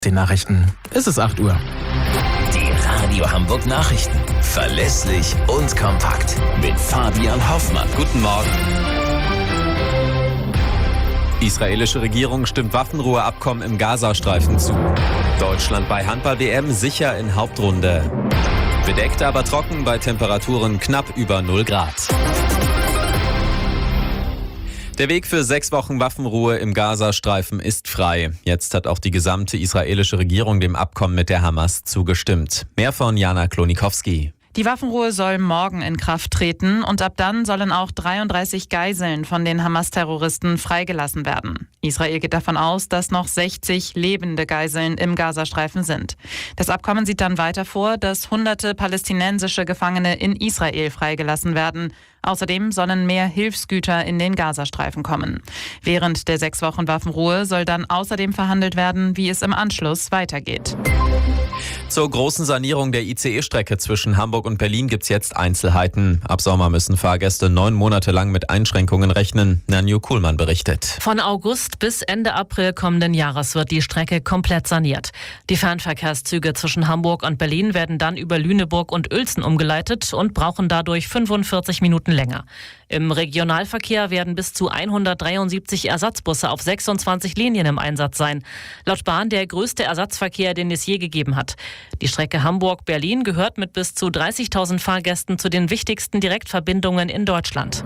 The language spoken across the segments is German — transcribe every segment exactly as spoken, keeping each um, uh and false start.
Den Nachrichten. Es ist acht Uhr. Die Radio Hamburg Nachrichten. Verlässlich und kompakt. Mit Fabian Hoffmann. Guten Morgen. Israelische Regierung stimmt Waffenruheabkommen im Gazastreifen zu. Deutschland bei Handball-W M sicher in Hauptrunde. Bedeckt, aber trocken bei Temperaturen knapp über null Grad. Der Weg für sechs Wochen Waffenruhe im Gazastreifen ist frei. Jetzt hat auch die gesamte israelische Regierung dem Abkommen mit der Hamas zugestimmt. Mehr von Jana Klonikowski. Die Waffenruhe soll morgen in Kraft treten und ab dann sollen auch dreiunddreißig Geiseln von den Hamas-Terroristen freigelassen werden. Israel geht davon aus, dass noch sechzig lebende Geiseln im Gazastreifen sind. Das Abkommen sieht dann weiter vor, dass hunderte palästinensische Gefangene in Israel freigelassen werden. Außerdem sollen mehr Hilfsgüter in den Gazastreifen kommen. Während der sechs Wochen Waffenruhe soll dann außerdem verhandelt werden, wie es im Anschluss weitergeht. Zur großen Sanierung der I C E-Strecke zwischen Hamburg und Berlin gibt's jetzt Einzelheiten. Ab Sommer müssen Fahrgäste neun Monate lang mit Einschränkungen rechnen. Nanju Kuhlmann berichtet. Von August bis Ende April kommenden Jahres wird die Strecke komplett saniert. Die Fernverkehrszüge zwischen Hamburg und Berlin werden dann über Lüneburg und Uelzen umgeleitet und brauchen dadurch fünfundvierzig Minuten länger. Im Regionalverkehr werden bis zu hundertdreiundsiebzig Ersatzbusse auf sechsundzwanzig Linien im Einsatz sein. Laut Bahn der größte Ersatzverkehr, den es je gegeben hat. Die Strecke Hamburg-Berlin gehört mit bis zu dreißigtausend Fahrgästen zu den wichtigsten Direktverbindungen in Deutschland.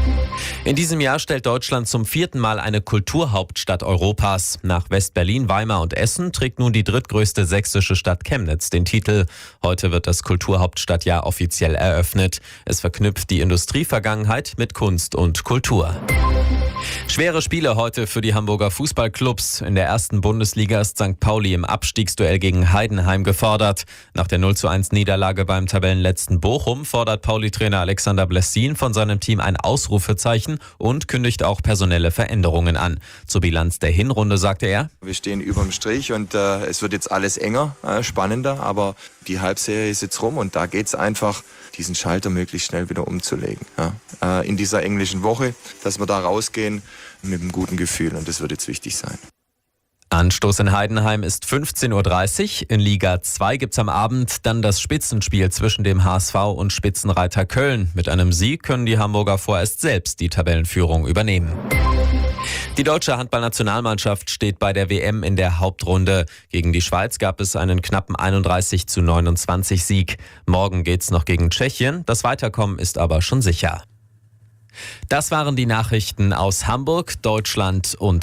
In diesem Jahr stellt Deutschland zum vierten Mal eine Kulturhauptstadt Europas. Nach West-Berlin, Weimar und Essen trägt nun die drittgrößte sächsische Stadt Chemnitz den Titel. Heute wird das Kulturhauptstadtjahr offiziell eröffnet. Es verknüpft die Industrievergangenheit mit Kunst und Kultur. Schwere Spiele heute für die Hamburger Fußballclubs. In der ersten Bundesliga ist Sankt Pauli im Abstiegsduell gegen Heidenheim gefordert. Nach der null zu eins Niederlage beim Tabellenletzten Bochum fordert Pauli-Trainer Alexander Blessin von seinem Team ein Ausrufezeichen und kündigt auch personelle Veränderungen an. Zur Bilanz der Hinrunde sagte er: Wir stehen überm Strich und äh, es wird jetzt alles enger, äh, spannender, aber die Halbserie ist jetzt rum und da geht es einfach, diesen Schalter möglichst schnell wieder umzulegen. Ja. Äh, in dieser englischen Woche, dass wir da rausgehen mit einem guten Gefühl und das wird jetzt wichtig sein. Anstoß in Heidenheim ist fünfzehn Uhr dreißig. In Liga zwei gibt's am Abend dann das Spitzenspiel zwischen dem H S V und Spitzenreiter Köln. Mit einem Sieg können die Hamburger vorerst selbst die Tabellenführung übernehmen. Die deutsche Handballnationalmannschaft steht bei der W M in der Hauptrunde. Gegen die Schweiz gab es einen knappen einunddreißig zu neunundzwanzig Sieg. Morgen geht's noch gegen Tschechien. Das Weiterkommen ist aber schon sicher. Das waren die Nachrichten aus Hamburg, Deutschland und